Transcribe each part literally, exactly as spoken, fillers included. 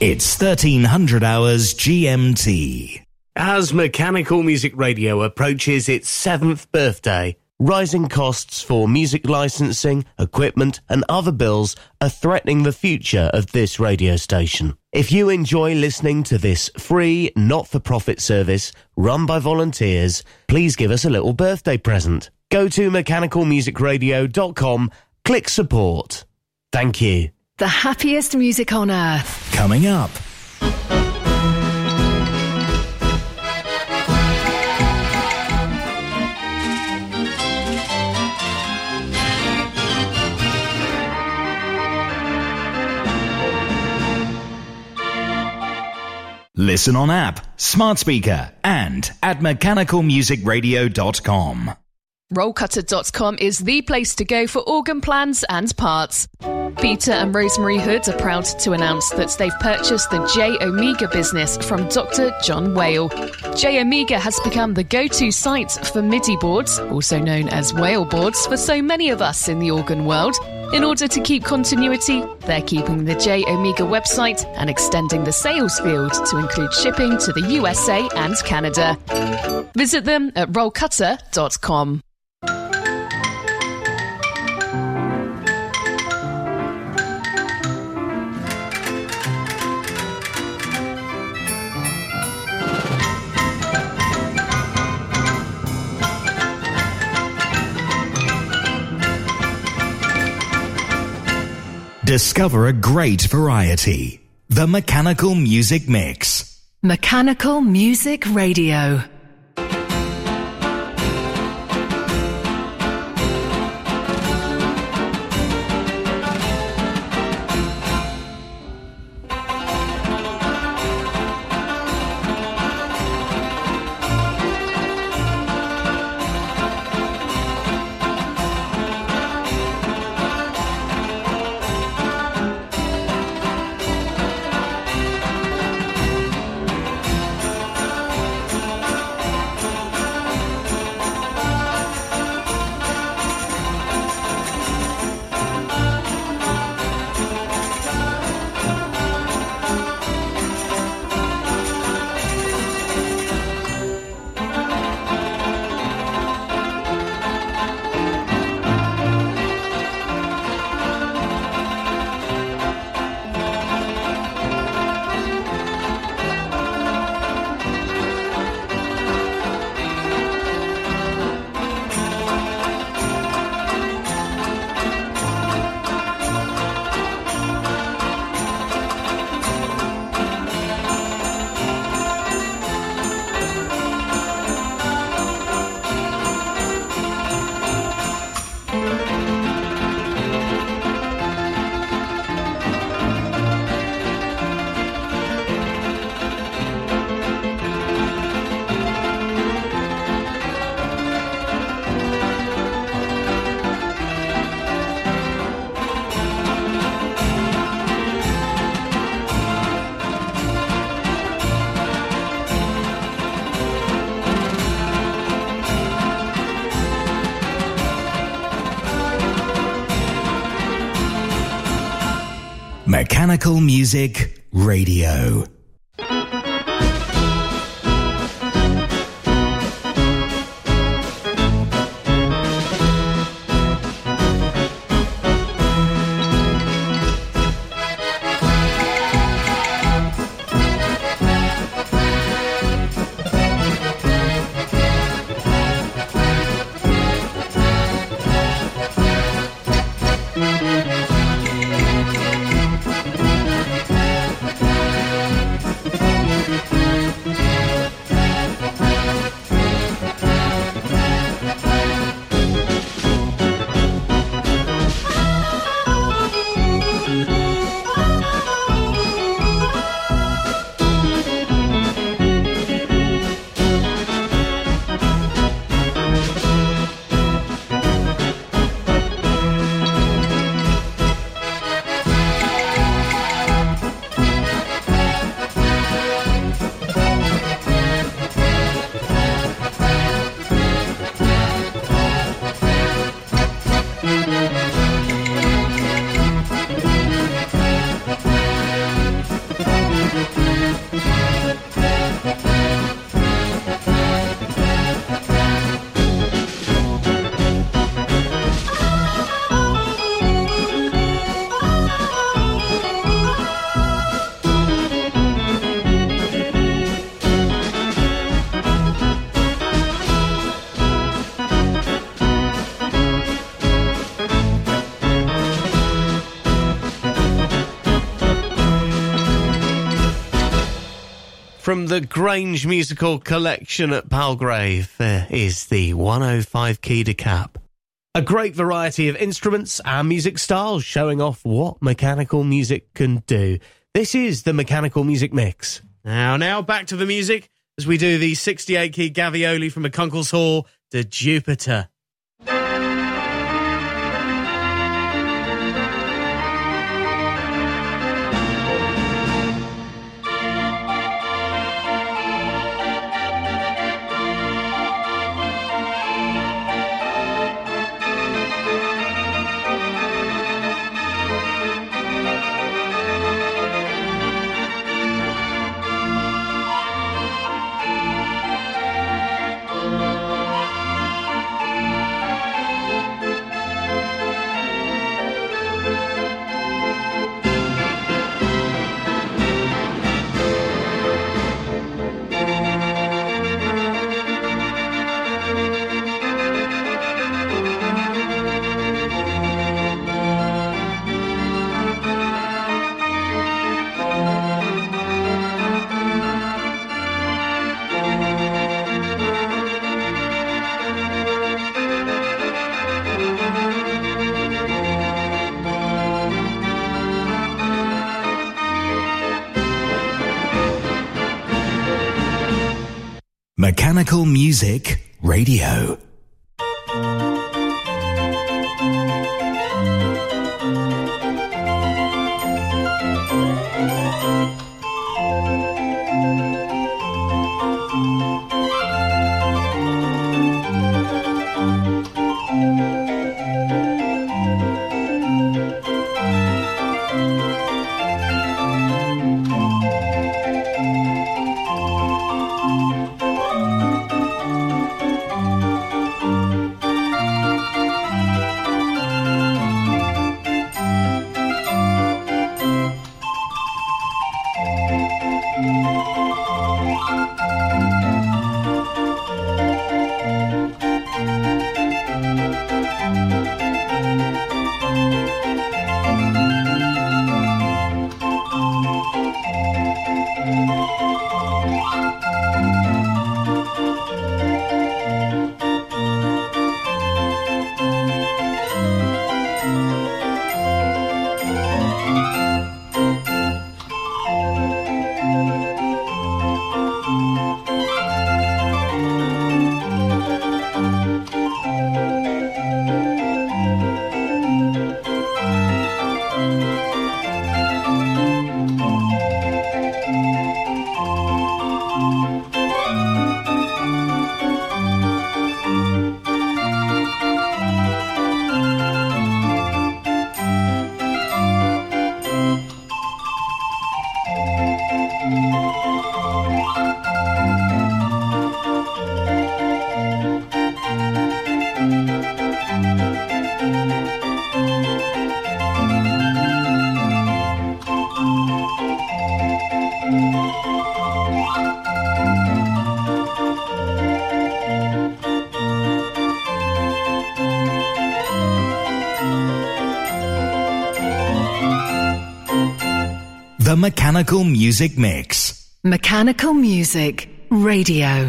It's thirteen hundred hours G M T. As Mechanical Music Radio approaches its seventh birthday, rising costs for music licensing, equipment and other bills are threatening the future of this radio station. If you enjoy listening to this free, not-for-profit service run by volunteers, please give us a little birthday present. Go to mechanical music radio dot com, click support. Thank you. The happiest music on earth. Coming up. Listen on app, smart speaker, and at mechanical music radio dot com. roll cutter dot com is the place to go for organ plans and parts. Peter and Rosemary Hood are proud to announce that they've purchased the J Omega business from Doctor John Whale. J Omega has become the go-to site for MIDI boards, also known as whale boards, for so many of us in the organ world. In order to keep continuity, they're keeping the J Omega website and extending the sales field to include shipping to the U S A and Canada. Visit them at roll cutter dot com. Discover a great variety. The Mechanical Music Mix. Mechanical Music Radio. Mechanical Music Radio. From the Grange Musical Collection at Palgrave, there is the one oh five key de cap. A great variety of instruments and music styles showing off what mechanical music can do. This is the Mechanical Music Mix. Now, now back to the music as we do the sixty-eight key Gavioli from McCunkle's Hall to Jupiter. Mechanical Music Radio. The Mechanical Music Mix. Mechanical Music Radio.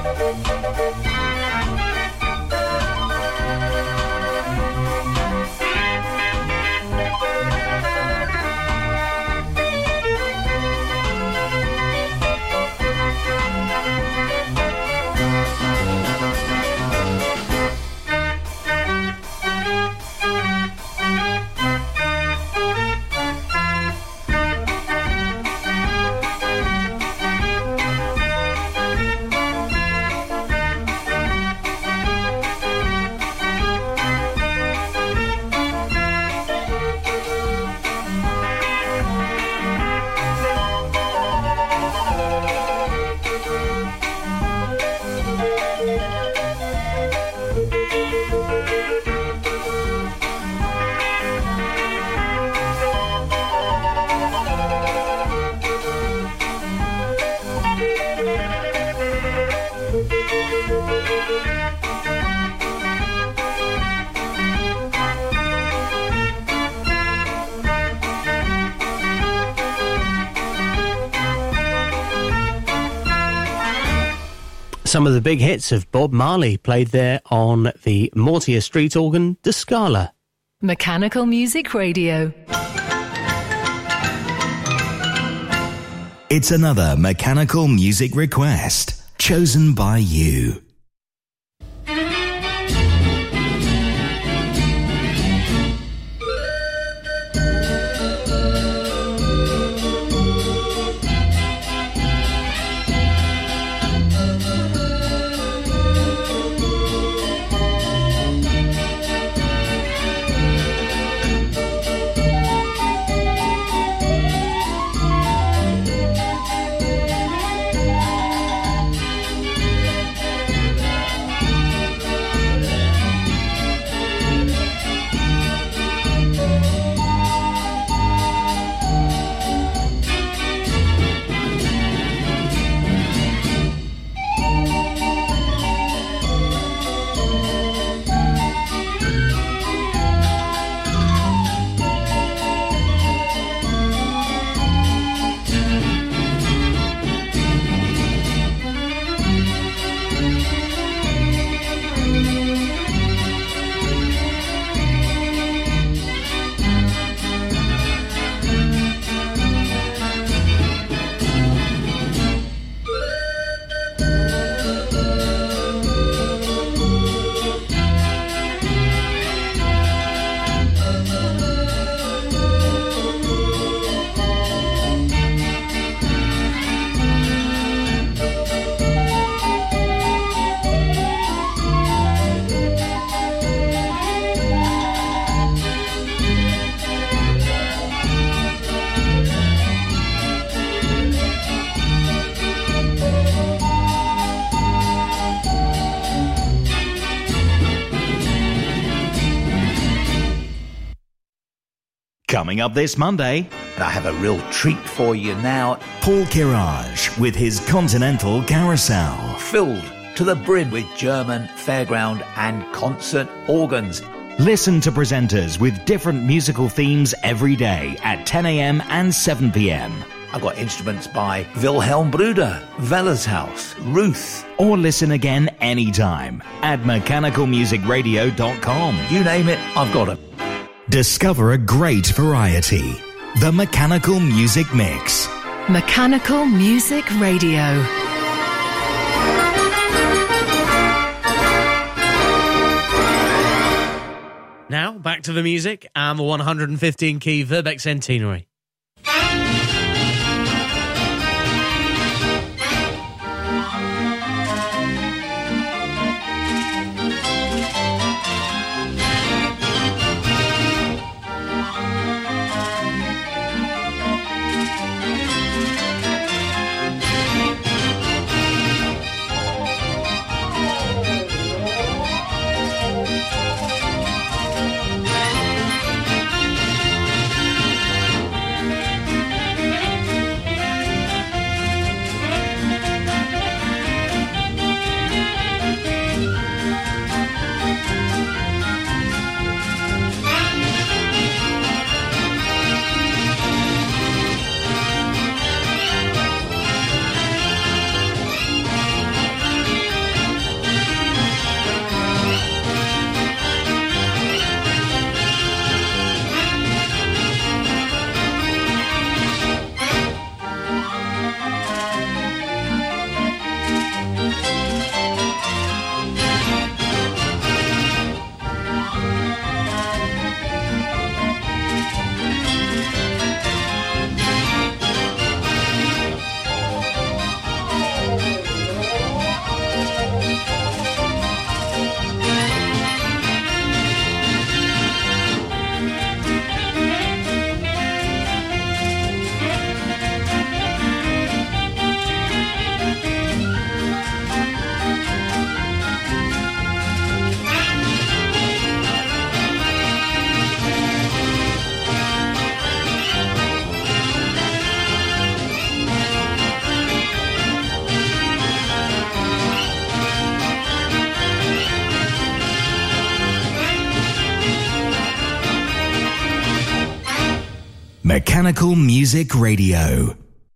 Some of the big hits of Bob Marley played there on the Mortier Street organ, the Scala. Mechanical Music Radio. It's another mechanical music request chosen by you. Coming up this Monday, I have a real treat for you now. Paul Kirage with his Continental Carousel. Filled to the brim with German, fairground and concert organs. Listen to presenters with different musical themes every day at ten a.m. and seven p.m. I've got instruments by Wilhelm Bruder, Wellershaus, Ruth. Or listen again anytime at mechanical music radio dot com. You name it, I've got it. Discover a great variety. The Mechanical Music Mix. Mechanical Music Radio. Now, back to the music and the one hundred fifteen key Verbeeck Centenary. Mechanical Music Radio.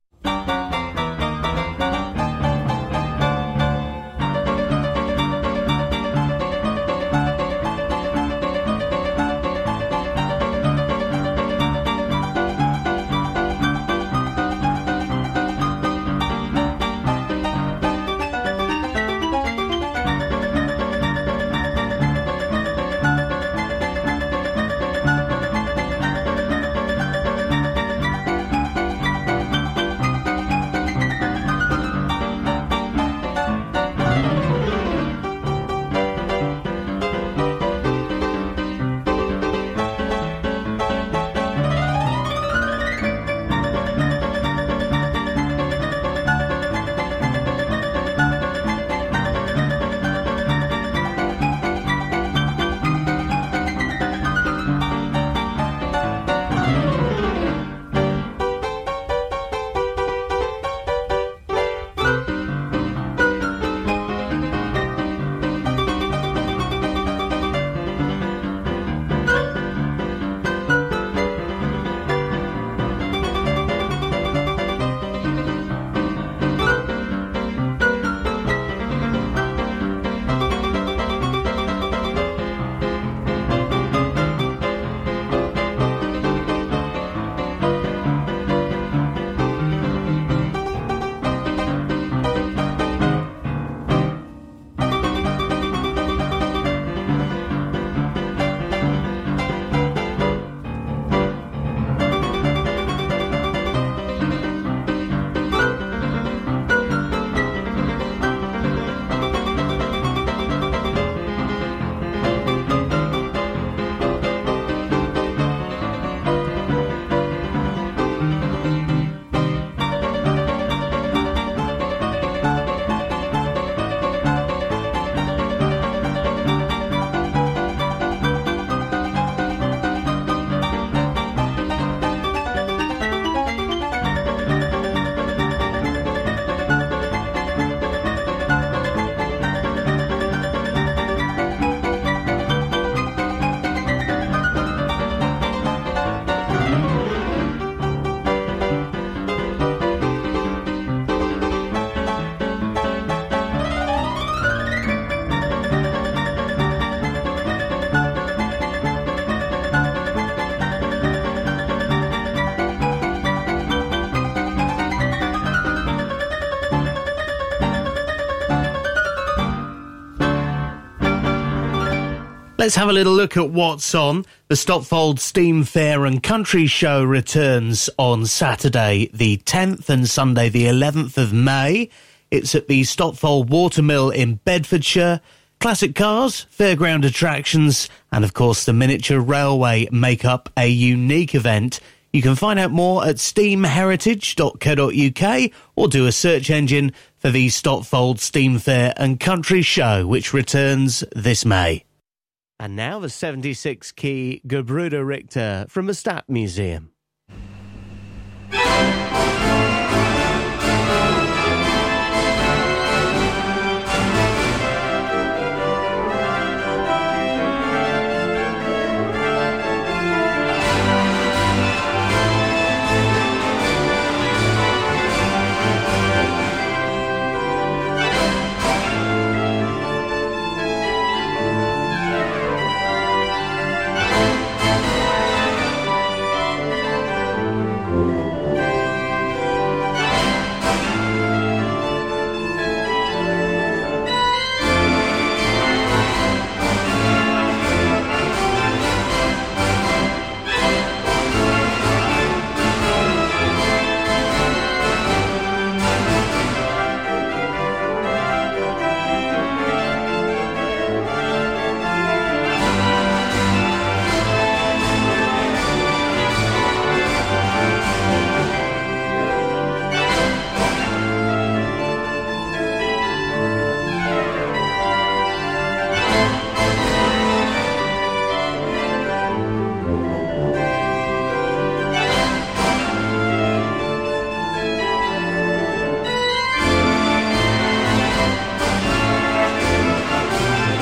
Let's have a little look at what's on. The Stopfold Steam Fair and Country Show returns on Saturday the tenth and Sunday the eleventh of May. It's at the Stopfold Watermill in Bedfordshire. Classic cars, fairground attractions, and of course the miniature railway make up a unique event. You can find out more at steam heritage dot co dot uk or do a search engine for the Stopfold Steam Fair and Country Show, which returns this May. And now the seventy-six key Gebruder Richter from the Stadtmuseum.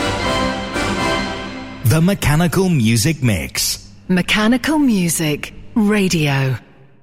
The Mechanical Music Mix. Mechanical Music Radio.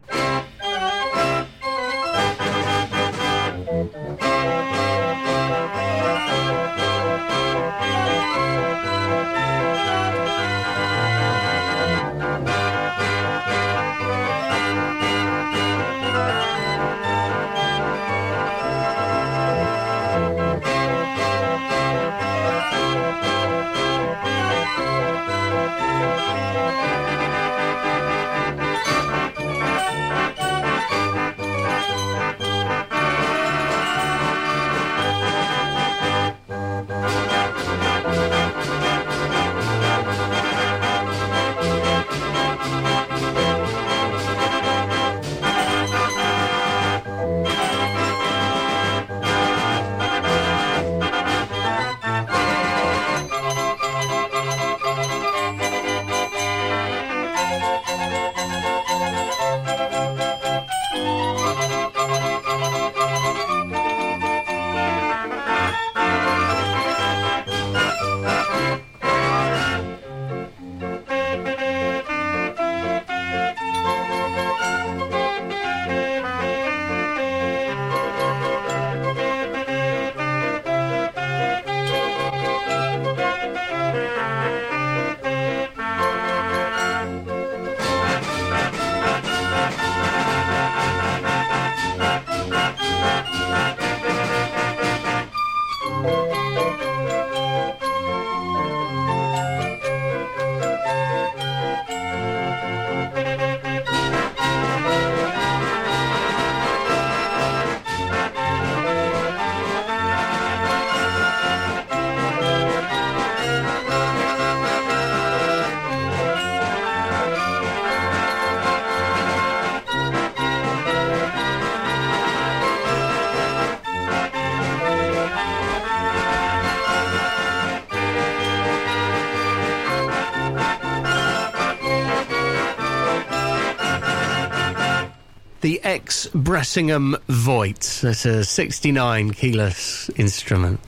The X Bressingham Voigt. That's a sixty-nine keyless instrument.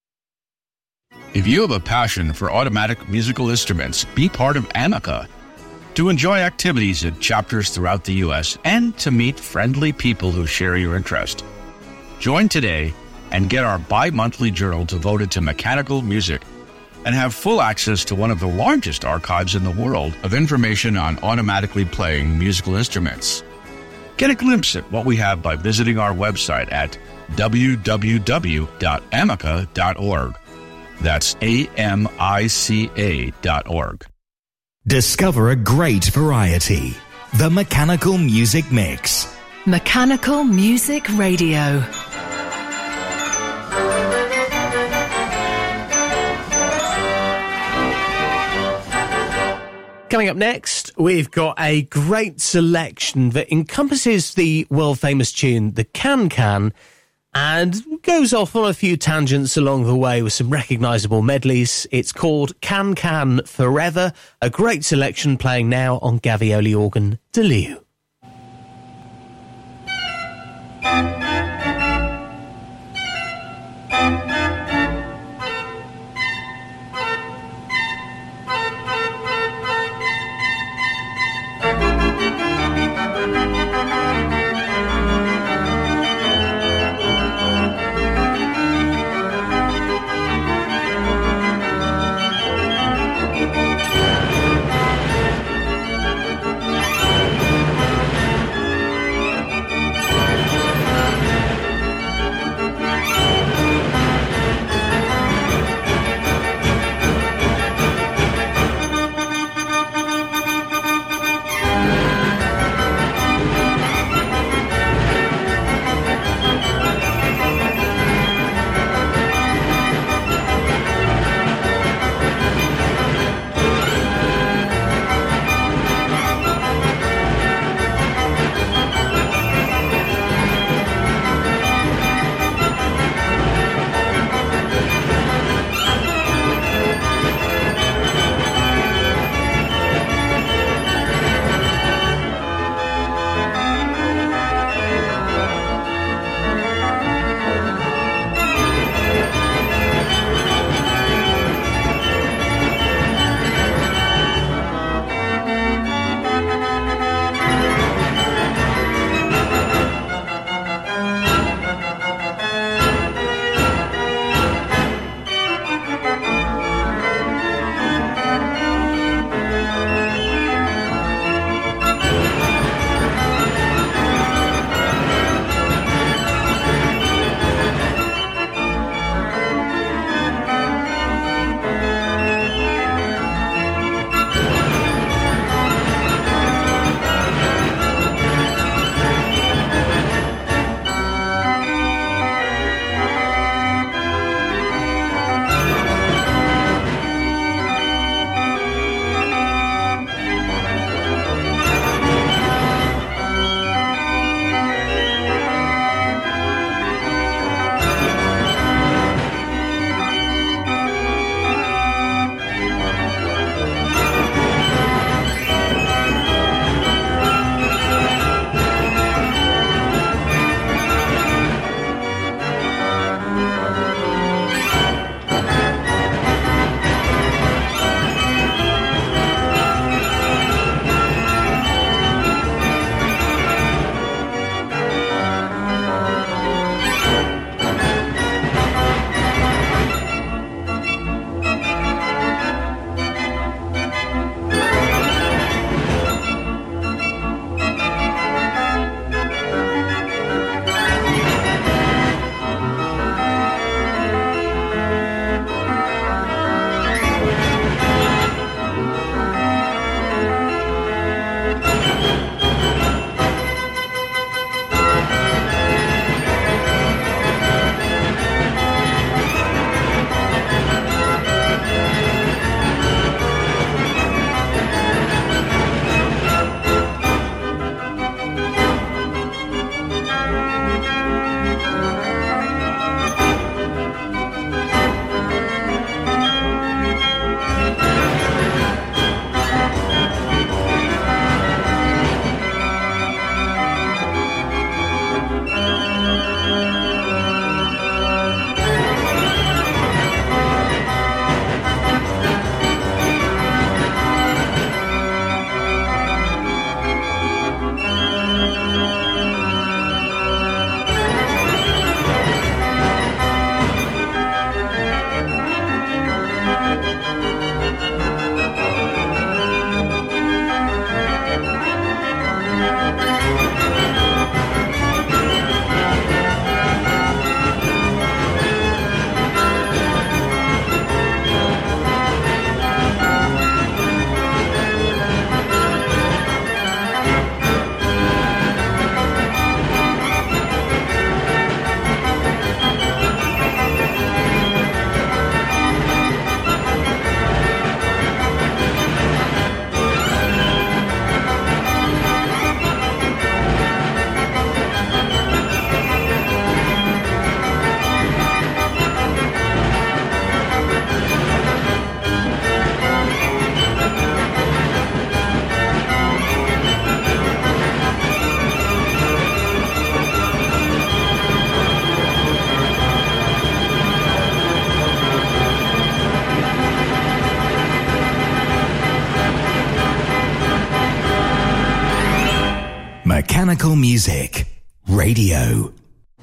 If you have a passion for automatic musical instruments, be part of Amica. To enjoy activities at chapters throughout the U S and to meet friendly people who share your interest. Join today and get our bi-monthly journal devoted to mechanical music and have full access to one of the largest archives in the world of information on automatically playing musical instruments. Get a glimpse at what we have by visiting our website at w w w dot amica dot org. That's A M I C A dot org. Discover a great variety. The Mechanical Music Mix. Mechanical Music Radio. Coming up next, we've got a great selection that encompasses the world-famous tune, the Can-Can, and goes off on a few tangents along the way with some recognisable medleys. It's called Can-Can Forever, a great selection playing now on Gavioli organ de Liu. Mechanical Music Radio.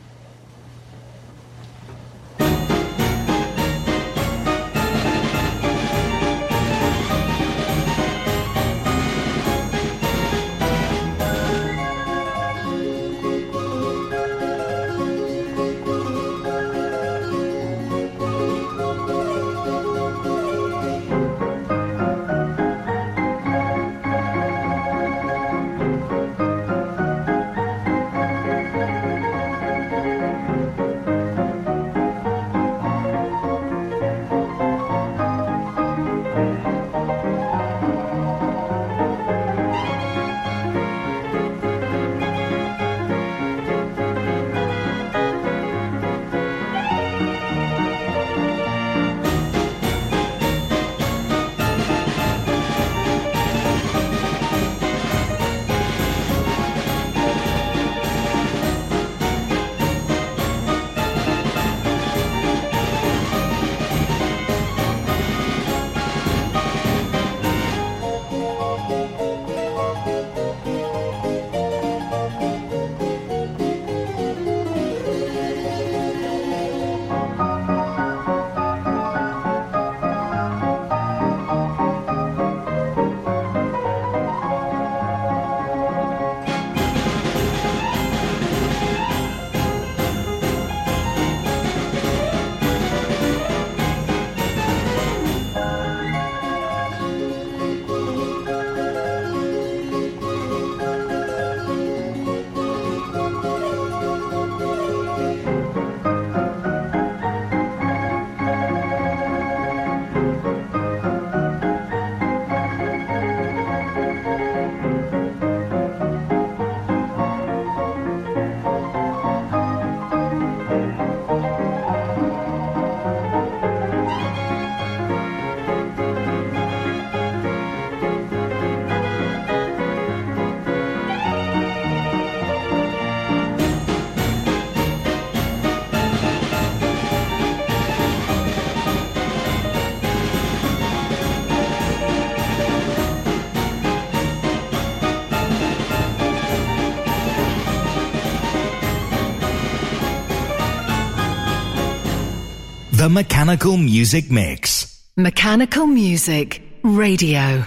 The Mechanical Music Mix. Mechanical Music Radio.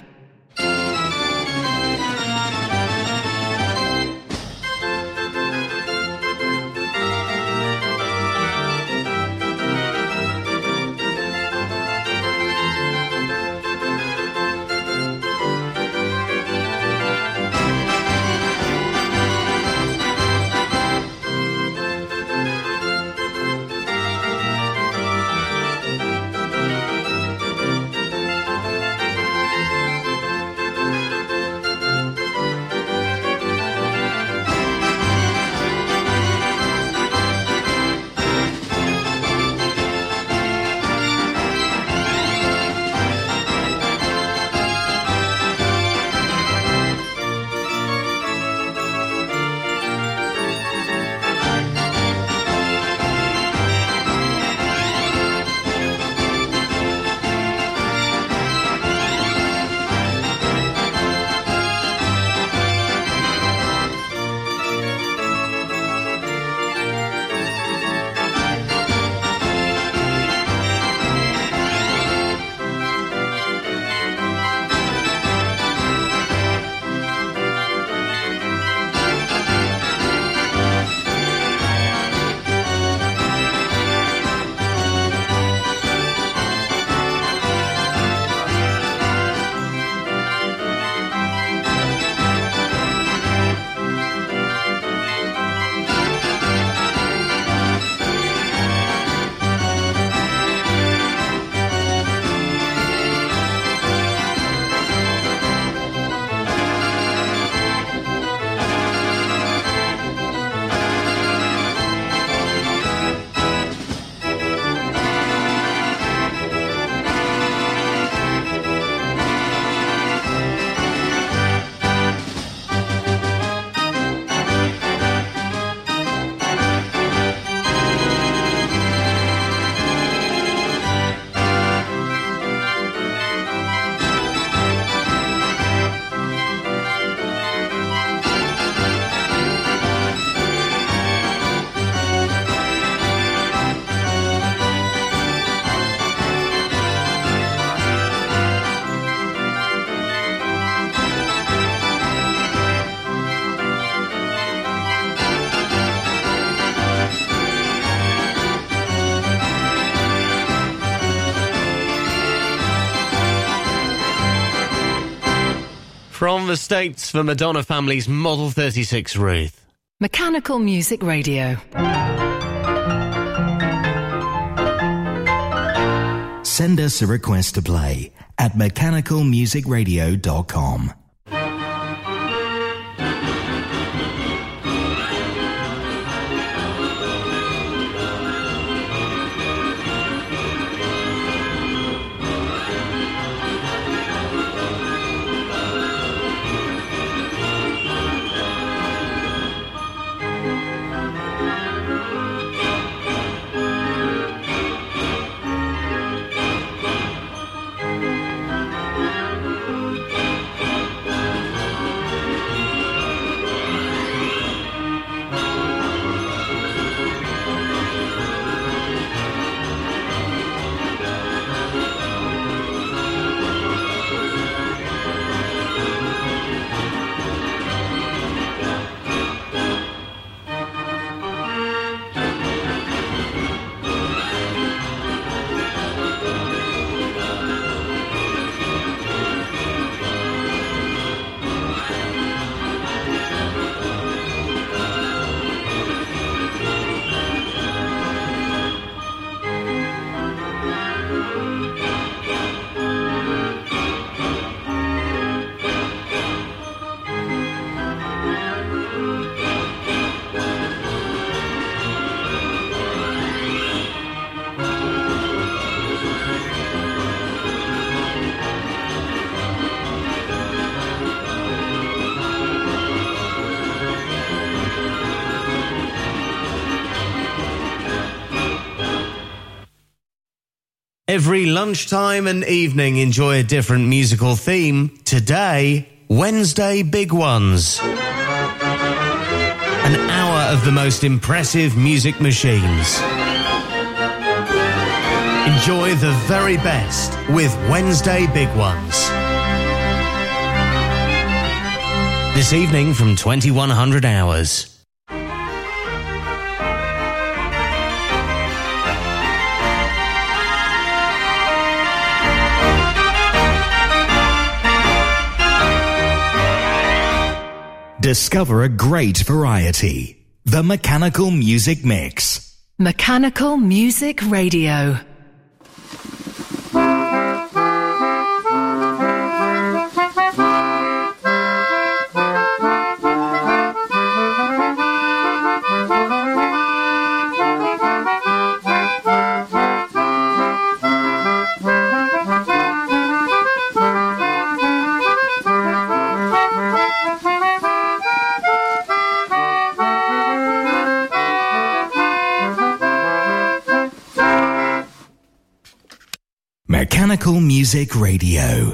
From the States for Madonna Family's Model thirty-six Ruth. Mechanical Music Radio. Send us a request to play at mechanical music radio dot com. Every lunchtime and evening, enjoy a different musical theme. Today, Wednesday Big Ones. An hour of the most impressive music machines. Enjoy the very best with Wednesday Big Ones. This evening from twenty-one hundred hours. Discover a great variety. The Mechanical Music Mix. Mechanical Music Radio. Mechanical Music Radio.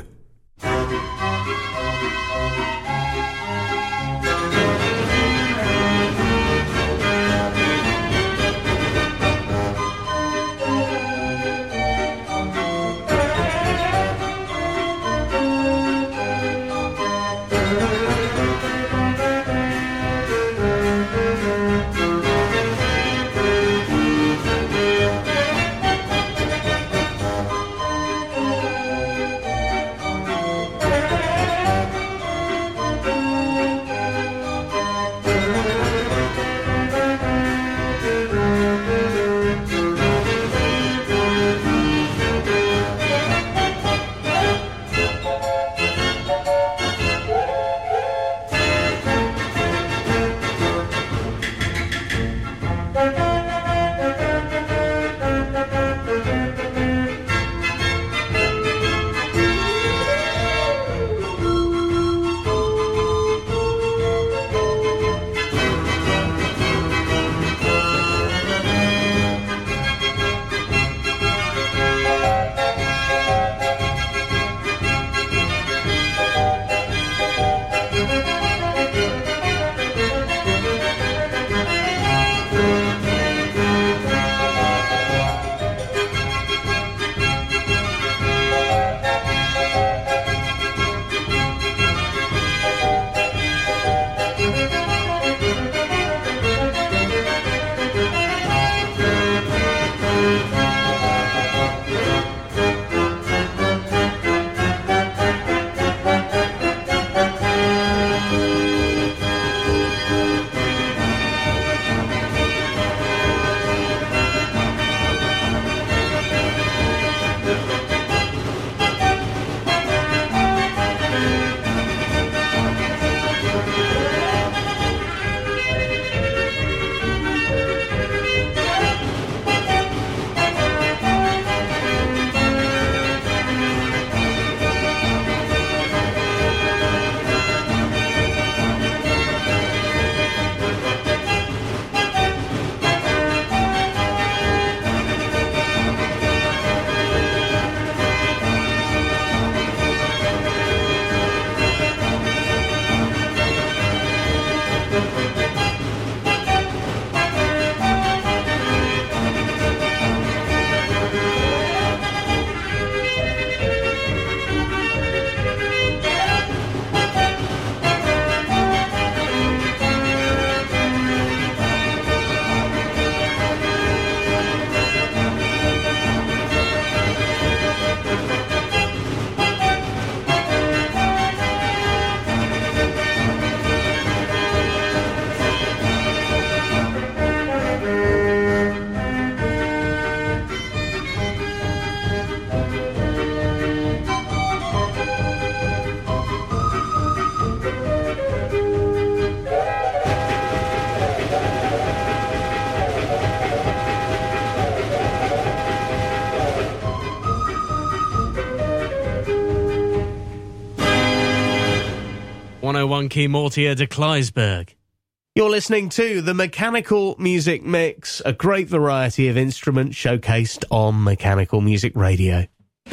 one key Mortier de Kleisberg. You're listening to the Mechanical Music Mix, a great variety of instruments showcased on Mechanical Music Radio.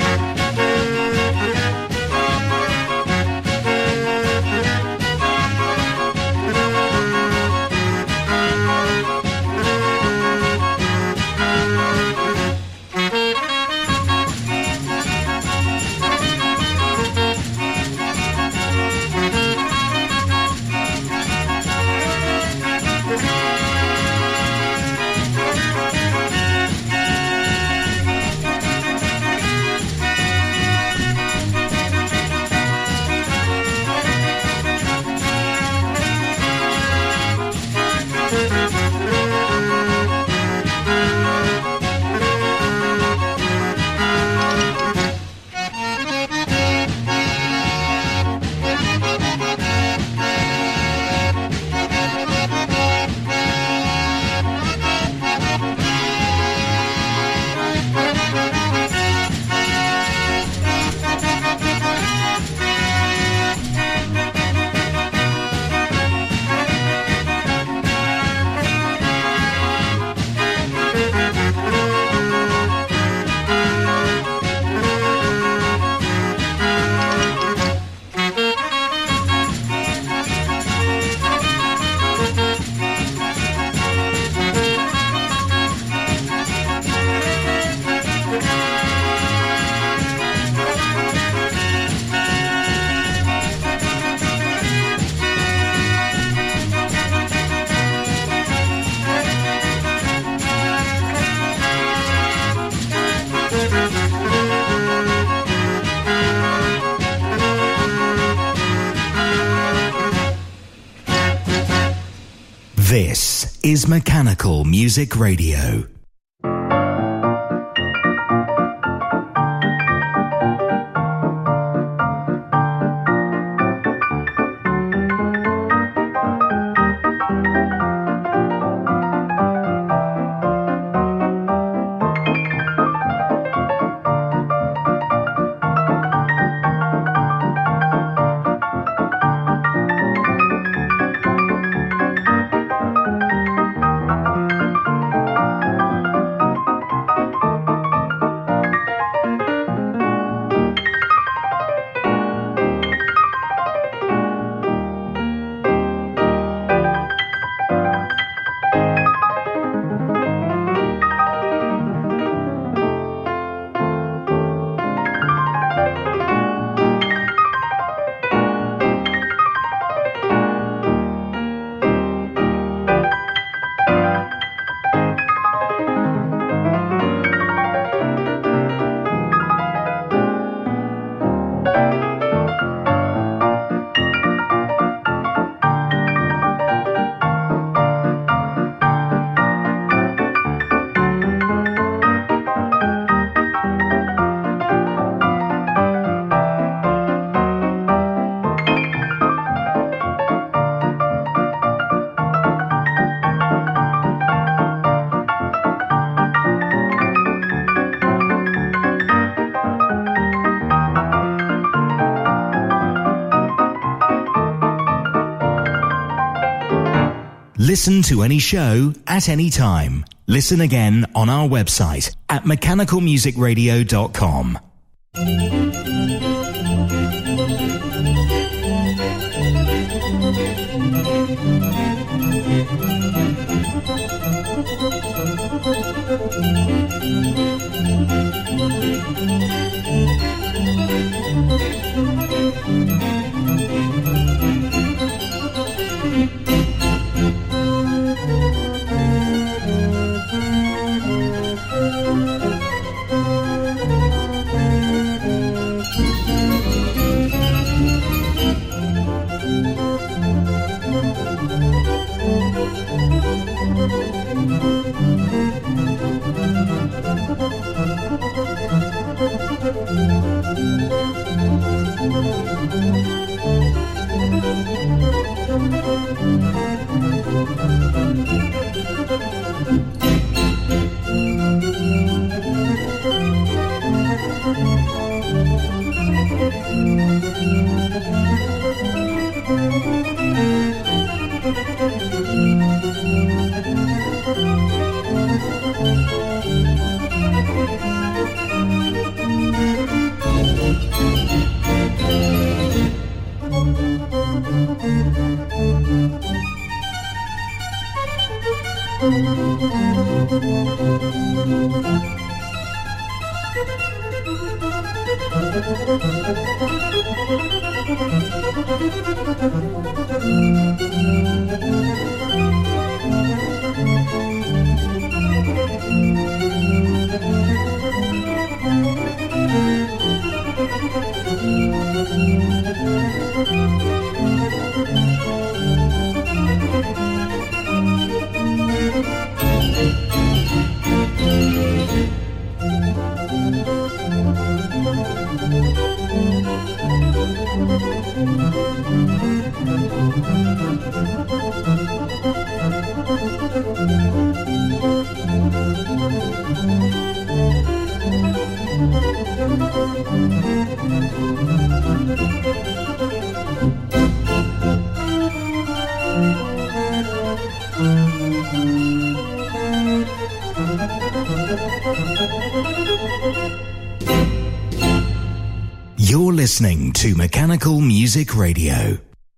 This is Mechanical Music Radio. Listen to any show at any time. Listen again on our website at mechanical music radio dot com. You're listening to Mechanical Music Radio.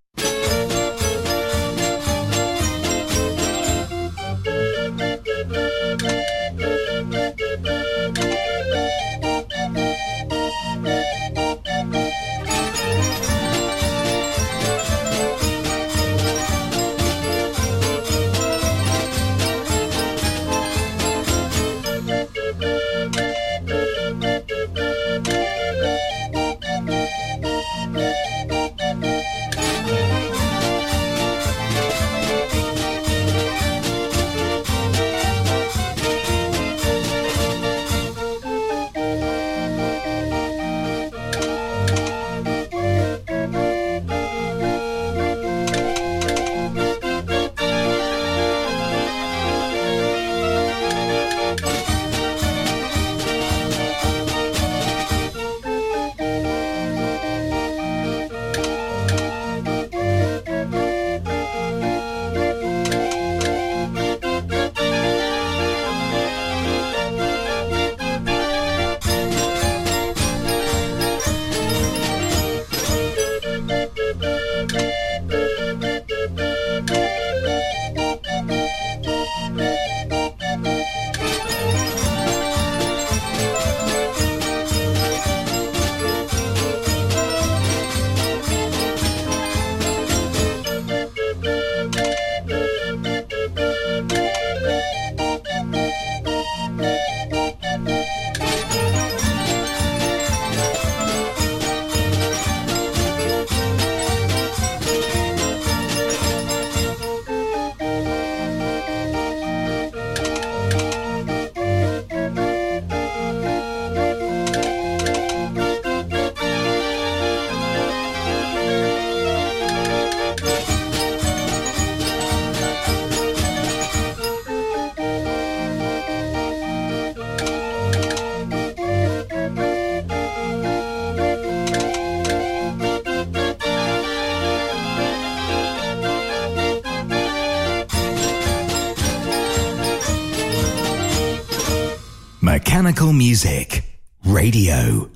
Mechanical Music Radio.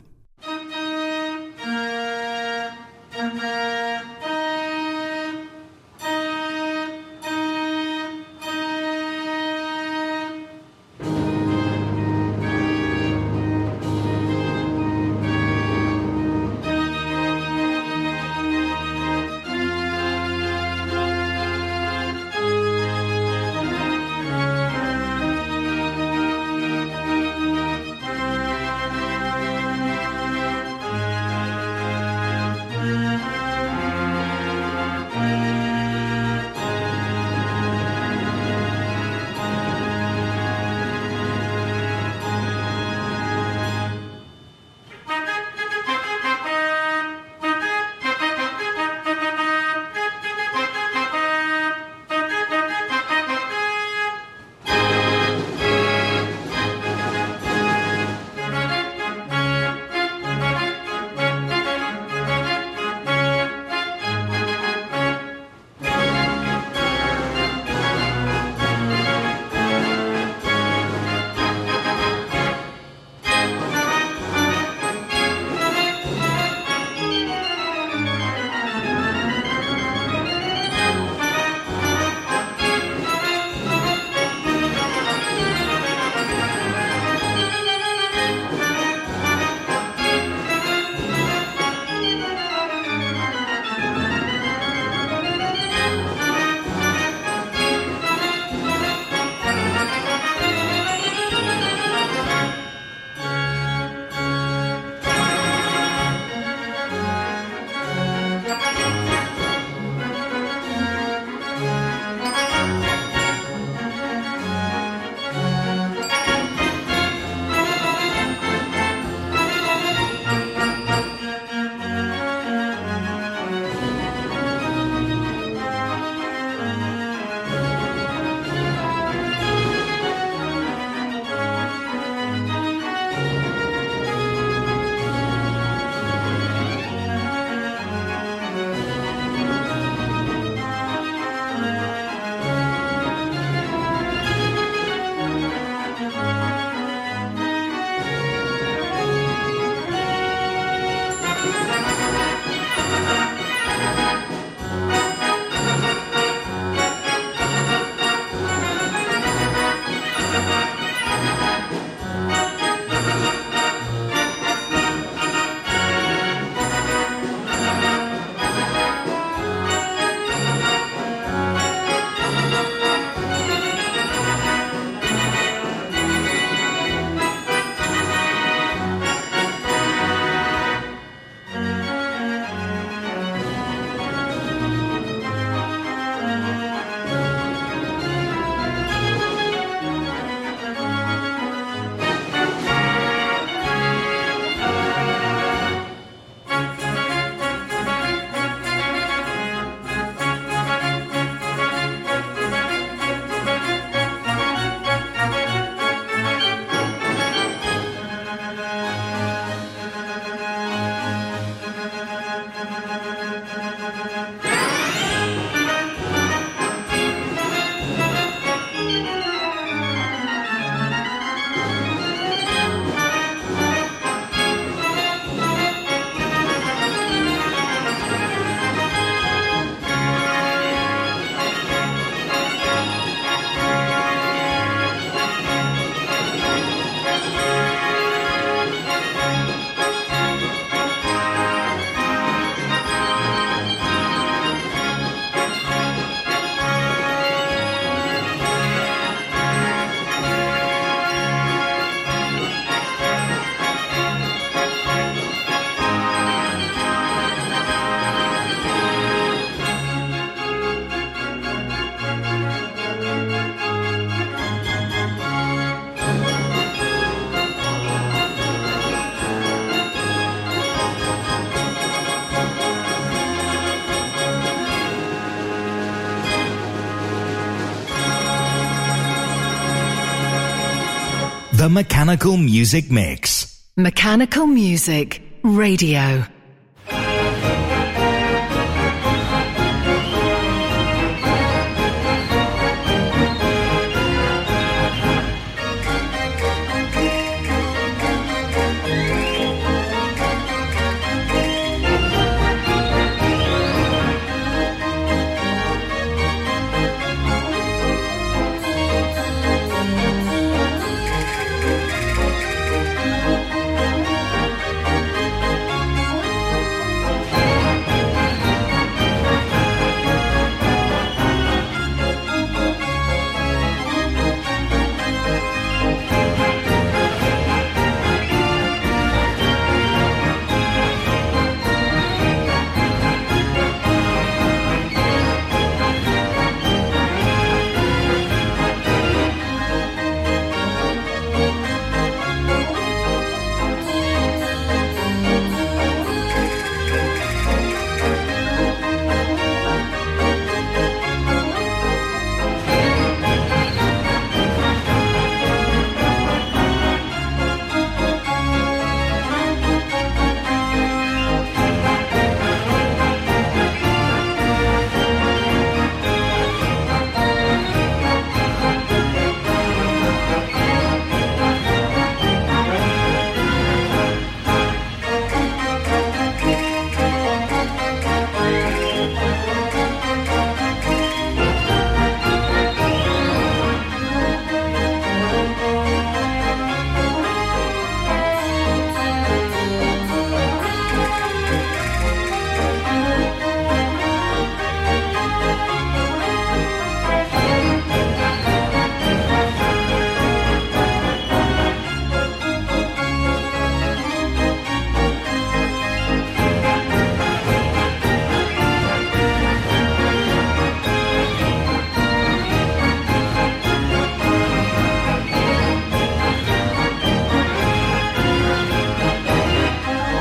The Mechanical Music Mix. Mechanical Music Radio.